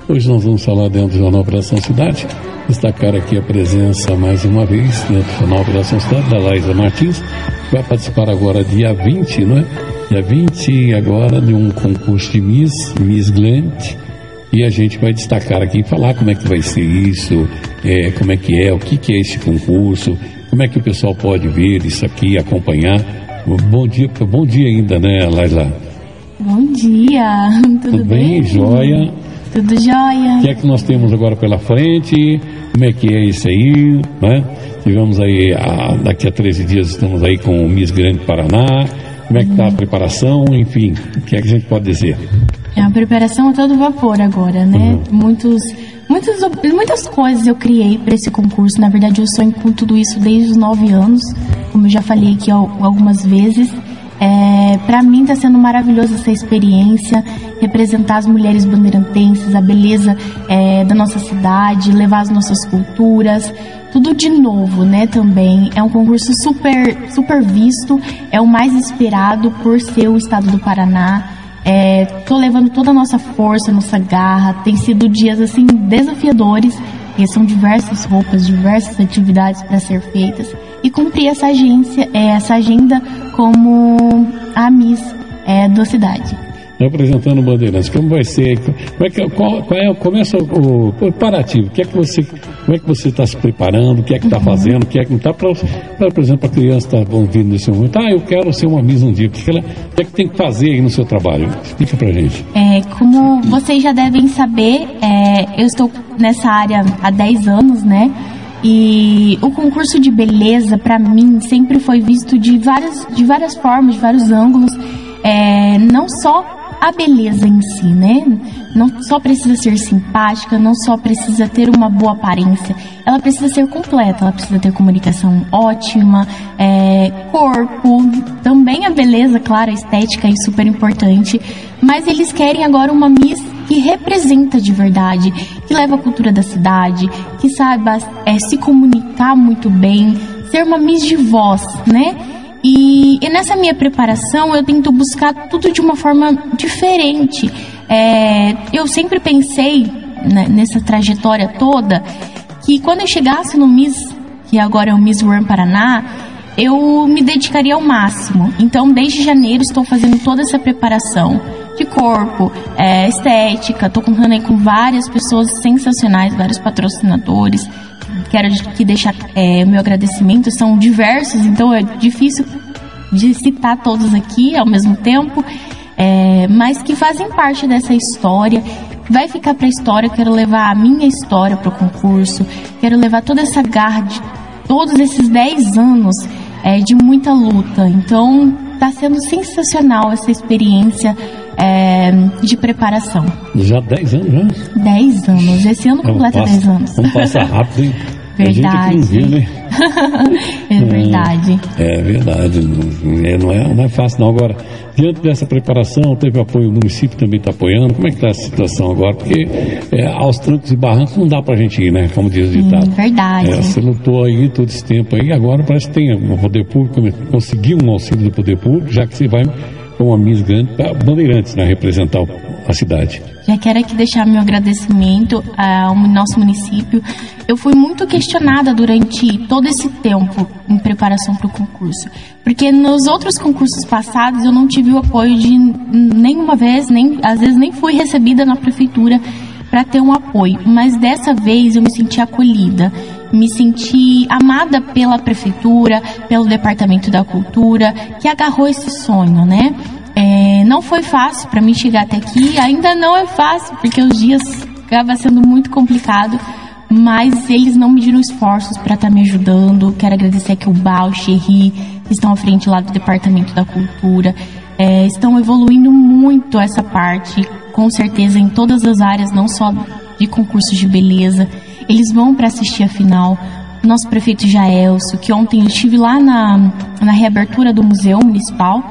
Hoje nós vamos falar dentro do Jornal Operação Cidade, destacar aqui a presença mais uma vez dentro do Jornal Operação Cidade da Laísa Martins, que vai participar agora dia 20, não é? Dia 20 agora de um concurso de Miss Glant, e a gente vai destacar aqui, falar como é que vai ser isso, como é que é, o que é esse concurso, como é que o pessoal pode ver isso aqui, acompanhar. Bom dia ainda, né, Laísa? Bom dia, tudo bem? Joia? Tudo jóia. O que é que nós temos agora pela frente? Como é que é isso aí, né? Tivemos aí, daqui a 13 dias estamos aí com o Miss Grande Paraná. Como é que está a preparação? Enfim, o que é que a gente pode dizer? A preparação a todo vapor agora, né? Muitas coisas eu criei para esse concurso. Na verdade, eu sonho com tudo isso desde os 9 anos, como eu já falei aqui algumas vezes. Para mim está sendo maravilhosa essa experiência, representar as mulheres bandeirantenses, a beleza da nossa cidade, levar as nossas culturas, tudo de novo, né, também. É um concurso super visto, é o mais esperado por ser o estado do Paraná. Tô levando toda a nossa força, nossa garra. Tem sido dias assim desafiadores, porque são diversas roupas, diversas atividades para ser feitas, e cumprir essa agenda como a Miss da cidade. Representando Bandeirantes, como vai ser? Começa o preparativo. Como é que você está se preparando? O que é que está fazendo? O que é que não está? Por exemplo, a criança está ouvindo nesse momento. Eu quero ser uma Miss um dia. O que é que tem que fazer aí no seu trabalho? Explica pra gente. Como vocês já devem saber, eu estou nessa área há 10 anos, né? E o concurso de beleza, para mim, sempre foi visto de várias formas, de vários ângulos. Não só a beleza em si, né? Não só precisa ser simpática, não só precisa ter uma boa aparência. Ela precisa ser completa, ela precisa ter comunicação ótima, corpo, também a beleza, claro, a estética é super importante. Mas eles querem agora uma Miss que representa de verdade, que leva a cultura da cidade, que saiba se comunicar muito bem, ser uma Miss de voz, né? E nessa minha preparação eu tento buscar tudo de uma forma diferente. Eu sempre pensei, né, nessa trajetória toda, que quando eu chegasse no Miss, que agora é o Miss World Paraná, eu me dedicaria ao máximo. Então desde janeiro estou fazendo toda essa preparação de corpo, estética. Estou contando aí com várias pessoas sensacionais, vários patrocinadores. Quero aqui deixar meu agradecimento, são diversos, então é difícil de citar todos aqui ao mesmo tempo, mas que fazem parte dessa história. Vai ficar para a história. Eu quero levar a minha história para o concurso, quero levar toda essa garra de todos esses 10 anos de muita luta. Então está sendo sensacional essa experiência de preparação. Já 10 anos, né? 10 anos. Esse ano completa 10 anos. Vamos passar rápido, hein? Verdade. A gente aqui não vê, né? É verdade. É verdade. Não é fácil, não. Agora, diante dessa preparação, teve apoio, o município também está apoiando. Como é que está a situação agora? Porque aos trancos e barrancos não dá pra gente ir, né? Como diz o ditado. Verdade. Você lutou aí todo esse tempo aí, agora parece que tem o poder público, conseguiu um auxílio do poder público, já que você vai com uma Miss Grande para Bandeirantes, né? Representar a cidade. Já quero aqui deixar meu agradecimento ao nosso município. Eu fui muito questionada durante todo esse tempo em preparação para o concurso, porque nos outros concursos passados eu não tive o apoio de nenhuma vez, às vezes nem fui recebida na prefeitura para ter um apoio, mas dessa vez eu me senti acolhida, me senti amada pela prefeitura, pelo Departamento da Cultura, que agarrou esse sonho, né? Não foi fácil para mim chegar até aqui, ainda não é fácil, porque os dias acaba sendo muito complicado, mas eles não mediram esforços para estar me ajudando. Quero agradecer aqui o Bal, o Xerri, que estão à frente lá do Departamento da Cultura. Estão evoluindo muito essa parte, com certeza, em todas as áreas, não só de concursos de beleza. Eles vão para assistir a final. Nosso prefeito Jaelso, que ontem eu estive lá na reabertura do Museu Municipal,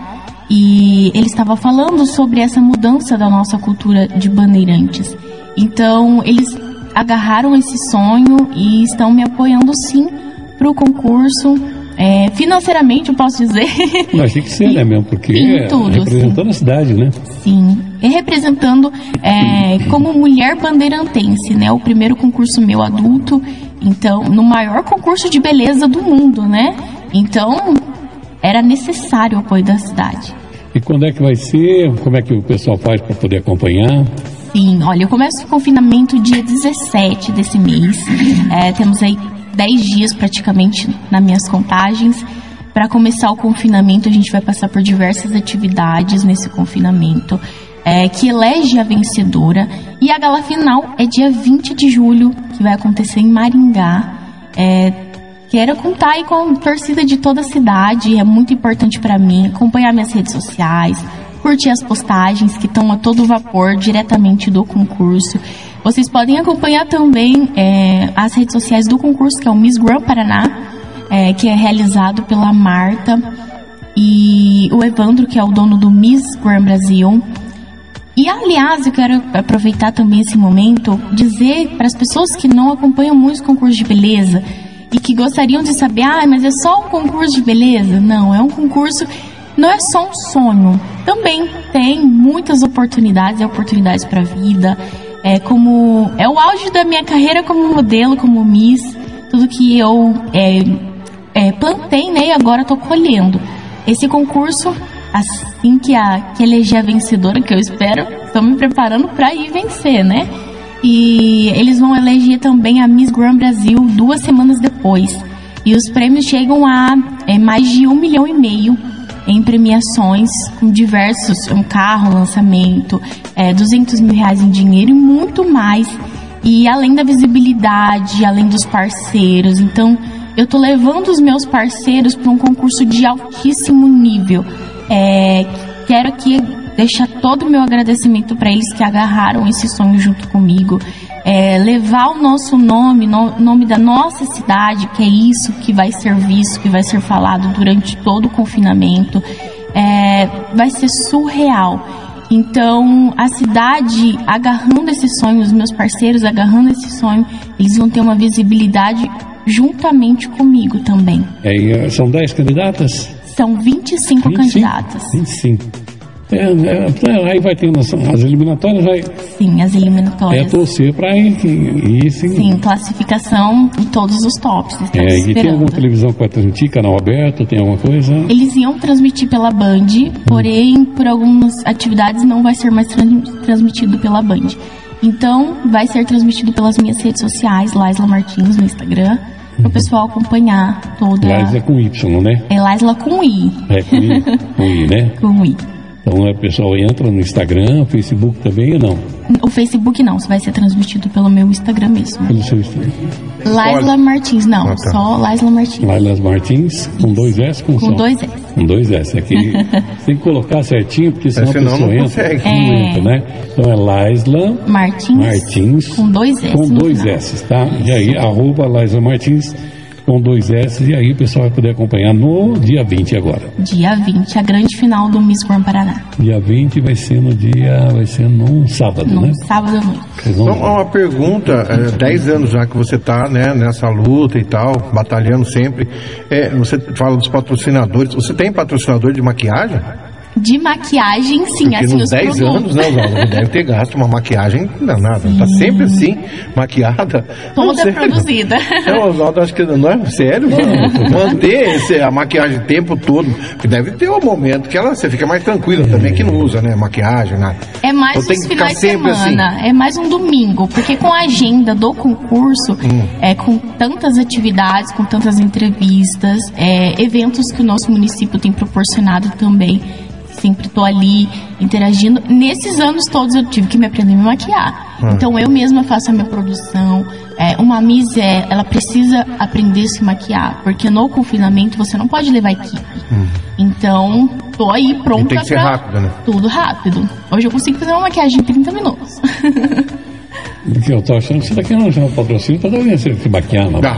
e ele estava falando sobre essa mudança da nossa cultura de Bandeirantes. Então, eles agarraram esse sonho e estão me apoiando sim para o concurso. financeiramente, eu posso dizer. Mas tem que ser, né, mesmo? Porque tudo, representando sim. a cidade, né? Sim, representando como mulher bandeirantense, né? O primeiro concurso meu adulto, então, no maior concurso de beleza do mundo, né? Então, era necessário o apoio da cidade. E quando é que vai ser? Como é que o pessoal faz para poder acompanhar? Sim, olha, eu começo o confinamento dia 17 desse mês. Temos aí 10 dias praticamente nas minhas contagens. Para começar o confinamento, a gente vai passar por diversas atividades nesse confinamento, que elege a vencedora. E a gala final é dia 20 de julho, que vai acontecer em Maringá. Quero contar aí com a torcida de toda a cidade, é muito importante para mim acompanhar minhas redes sociais, curtir as postagens que estão a todo vapor diretamente do concurso. Vocês podem acompanhar também as redes sociais do concurso, que é o Miss Grand Paraná, que é realizado pela Marta e o Evandro, que é o dono do Miss Grand Brasil. E, aliás, eu quero aproveitar também esse momento, dizer para as pessoas que não acompanham muito os concursos de beleza e que gostariam de saber, mas é só um concurso de beleza? Não, é um concurso, não é só um sonho. Também tem muitas oportunidades, oportunidades para a vida. É o auge da minha carreira como modelo, como Miss, tudo que eu plantei, né, e agora estou colhendo. Esse concurso, assim que eleger a vencedora, que eu espero, estou me preparando para ir vencer, né? E eles vão eleger também a Miss Grand Brasil 2 semanas depois. E os prêmios chegam a mais de 1,5 milhão em premiações, com diversos, um carro, lançamento, 200 mil reais em dinheiro e muito mais. E além da visibilidade, além dos parceiros. Então, eu tô levando os meus parceiros para um concurso de altíssimo nível. Quero aqui deixar todo o meu agradecimento para eles que agarraram esse sonho junto comigo. Levar o nosso nome, nome da nossa cidade, que é isso que vai ser visto, que vai ser falado durante todo o confinamento. Vai ser surreal. Então, a cidade agarrando esse sonho, os meus parceiros agarrando esse sonho, eles vão ter uma visibilidade juntamente comigo também. São 10 candidatas? São 25 candidatas. 25. Aí vai ter as eliminatórias, vai. Sim, as eliminatórias. Torcer para ir, sim. Sim, classificação em todos os tops. E tem alguma televisão que vai transmitir, canal aberto, tem alguma coisa? Eles iam transmitir pela Band, porém, por algumas atividades não vai ser mais transmitido pela Band. Então, vai ser transmitido pelas minhas redes sociais, Laisla Martins no Instagram, para o pessoal acompanhar toda. Laisla com Y, né? Laisla com I. Com I, né? Com I. Então o pessoal entra no Instagram, Facebook também ou não? O Facebook não, vai ser transmitido pelo meu Instagram mesmo. Pelo seu Instagram? Laisla Martins, não, só Laisla Martins. Laisla Martins, com 2 S? Com 2 S. Com 2 S, aqui tem que colocar certinho, porque senão a pessoa entra, não entra, né? Então é Laisla Martins com 2 S. Com 2 S, tá? E aí, @Laisla Martins com 2 S, e aí o pessoal vai poder acompanhar no dia 20 agora. Dia 20, a grande final do Miss Grand Paraná. Dia 20 vai ser num sábado, né? Sábado à noite. Então, uma pergunta, 10 anos já que você está, né, nessa luta e tal, batalhando sempre, você fala dos patrocinadores, você tem patrocinador de maquiagem? De maquiagem, sim. Porque assim, nos 10 anos, né, Oswaldo, deve ter gasto uma maquiagem danada. Tá sempre assim, maquiada. Toda produzida. Oswaldo, acho que não é sério. Manter a maquiagem o tempo todo. Porque deve ter um momento que você fica mais tranquila também, que não usa, né, maquiagem, nada. É mais então, uns finais de semana. Assim. É mais um domingo. Porque com a agenda do concurso, com tantas atividades, com tantas entrevistas, eventos que o nosso município tem proporcionado também. Sempre estou ali interagindo. Nesses anos todos eu tive que me aprender a me maquiar. Então eu mesma faço a minha produção. Uma Miss, ela precisa aprender a se maquiar, porque no confinamento você não pode levar equipe. Então, tô aí pronta tem que ser rápido, né? Tudo rápido. Hoje eu consigo fazer uma maquiagem em 30 minutos. Porque eu tô achando que você tá querendo arranjar um patrocínio para dar se baquear, não.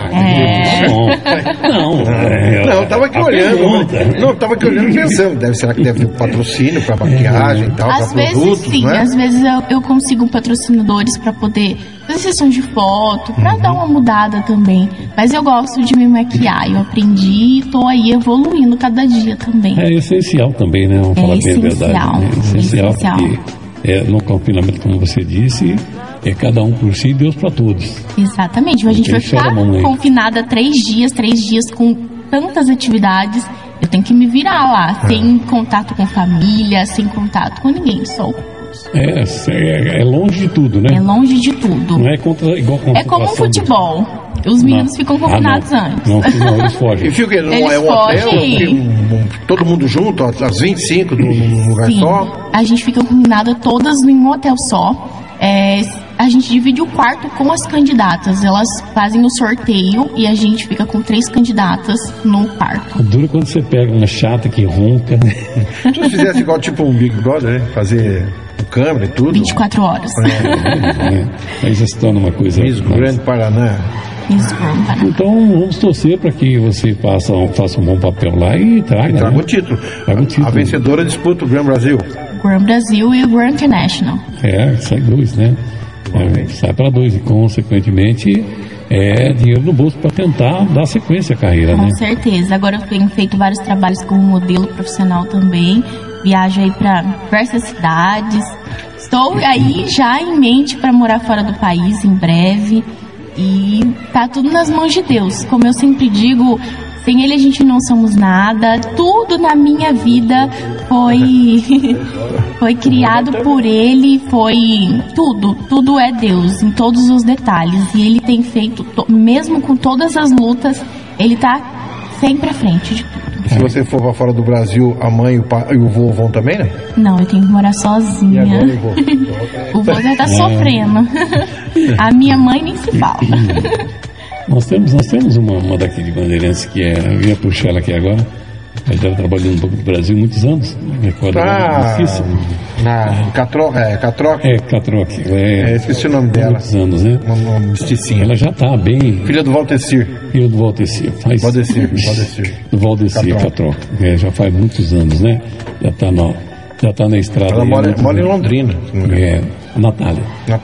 Não, tava aqui olhando. Não, tava aqui olhando pensando. Será que deve ter um patrocínio para maquiagem e tal, para produtos, sim, né? Às vezes eu consigo patrocinadores para poder fazer sessões de foto, para dar uma mudada também. Mas eu gosto de me maquiar, eu aprendi e tô aí evoluindo cada dia também. É essencial também, né? Vamos falar bem a verdade. É essencial. Porque no confinamento, como você disse, é cada um por si e Deus para todos. Exatamente, a gente vai ficar confinada 3 dias com tantas atividades. Eu tenho que me virar lá, sem contato com família, sem contato com ninguém, só o curso. É longe de tudo, né? É longe de tudo. Não é igual É como um futebol. Os meninos ficam confinados antes. Não, eles fogem. E fica, não é um hotel, todo mundo junto, às 25 num lugar só? A gente fica combinada todas em um hotel só. A gente divide o quarto com as candidatas. Elas fazem o sorteio e a gente fica com 3 candidatas no quarto. Dura quando você pega uma chata que ronca. Se você fizesse igual tipo um Big Brother, né? Fazer câmera e tudo. 24 horas. Aí já se torna uma coisa... Miss Grande Paraná. Então vamos torcer para que você faça um bom papel lá e traga o título. A vencedora disputa o Grand Brasil. Grand Brasil e o Grand International. Sai 2, né? Sai para 2 e consequentemente dinheiro no bolso para tentar dar sequência à carreira, Com certeza. Agora eu tenho feito vários trabalhos como modelo profissional também. Viajo aí para diversas cidades. Estou aí já em mente para morar fora do país em breve. E tá tudo nas mãos de Deus. Como eu sempre digo, sem Ele a gente não somos nada. Tudo na minha vida foi criado por Ele, tudo é Deus, em todos os detalhes. E Ele tem feito, mesmo com todas as lutas, Ele tá sempre à frente de tudo. Se você for para fora do Brasil, a mãe e o vô vão também, né? Não, eu tenho que morar sozinha. E agora o vô? O vô já tá sofrendo. A minha mãe nem se fala. Nós temos uma daqui de Bandeirantes que eu ia puxar ela aqui agora. Ela já trabalhou no Banco do Brasil muitos anos. Difícil. Catroc. Catroc. Esqueci o nome dela. Muitos anos, né? Uma misticinha. Ela já tá bem... Filha do Valdecir. Do Valdecir, Do Valdecir, Catroc. Já faz muitos anos, né? Já tá na estrada. Ela mora em Londrina. Natália.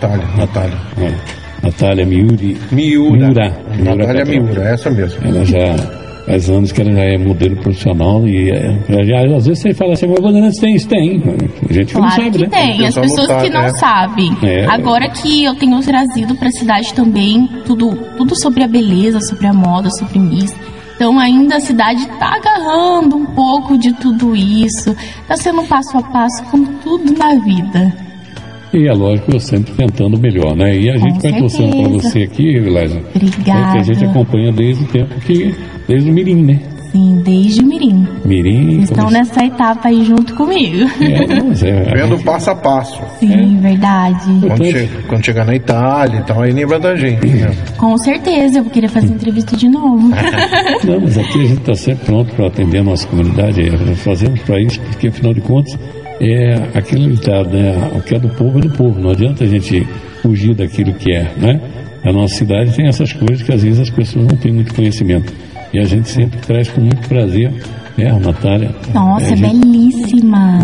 Natália Miura. Natália Miura, essa mesmo. Ela já faz anos que ela já é modelo profissional e às vezes você fala assim, mas Bandeirantes tem isso? Tem. A gente não sabe, que né? Tem, as pessoas que não sabem. Agora que eu tenho trazido para a cidade também tudo sobre a beleza, sobre a moda, sobre Miss. Então ainda a cidade está agarrando um pouco de tudo isso. Está sendo um passo a passo como tudo na vida. E é lógico, eu sempre tentando melhor, né? E a gente vai torcendo para você aqui, Eliza. Obrigada. Que a gente acompanha desde o tempo desde o Mirim, né? Sim, desde o Mirim. Vocês estão nessa etapa aí junto comigo. Vendo passo a passo. Sim, verdade. Quando chegar na Itália e tal, aí lembra da gente. Né? Com certeza, eu vou querer fazer entrevista de novo. Não, mas aqui a gente está sempre pronto para atender a nossa comunidade. Fazemos para isso, porque afinal de contas aquele ditado, né? O que é do povo é do povo. Não adianta a gente fugir daquilo que né? A nossa cidade tem essas coisas que às vezes as pessoas não têm muito conhecimento. E a gente sempre traz com muito prazer. A Natália. Nossa, belíssima.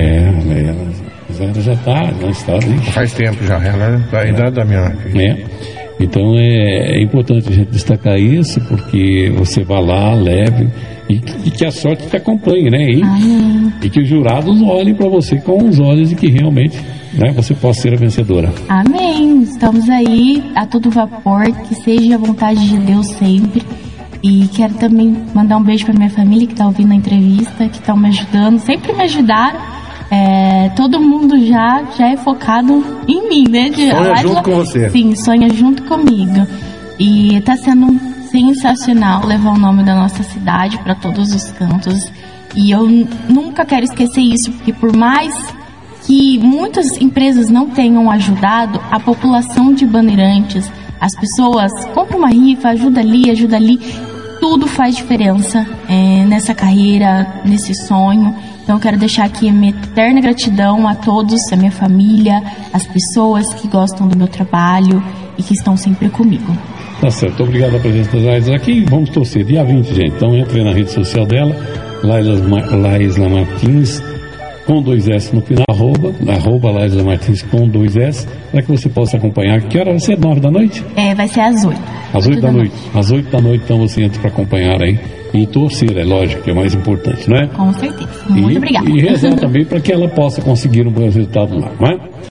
Ela já está na estrada. Faz tempo já, ela é da idade da minha filha. Então é importante a gente destacar isso, porque você vai lá, leve, e que a sorte te acompanhe, né? E que os jurados olhem para você com os olhos de que realmente você possa ser a vencedora. Amém. Estamos aí a todo vapor, que seja a vontade de Deus sempre. E quero também mandar um beijo para minha família que está ouvindo a entrevista, que estão me ajudando, sempre me ajudaram. Todo mundo já é focado em mim, né? Sonha junto com você. Sim, sonha junto comigo. E está sendo sensacional levar o nome da nossa cidade para todos os cantos. E eu nunca quero esquecer isso, porque por mais que muitas empresas não tenham ajudado, a população de Bandeirantes, as pessoas compram uma rifa, ajuda ali, tudo faz diferença nessa carreira, nesse sonho. Então eu quero deixar aqui a minha eterna gratidão a todos, a minha família, as pessoas que gostam do meu trabalho e que estão sempre comigo. Tá certo, obrigado a presença das Laísla aqui. Vamos torcer, dia 20, gente. Então entre na rede social dela, Laísla Martins, com 2S no final, arroba Laísla Martins com 2S, para que você possa acompanhar. Que hora vai ser? 9 da noite? Vai ser às 8. Às 8 da noite. Às 8 da noite, então você entra para acompanhar aí. E torcer, é lógico, que é mais importante, não é? Com certeza. Muito obrigada. E rezar também para que ela possa conseguir um bom resultado lá, não é?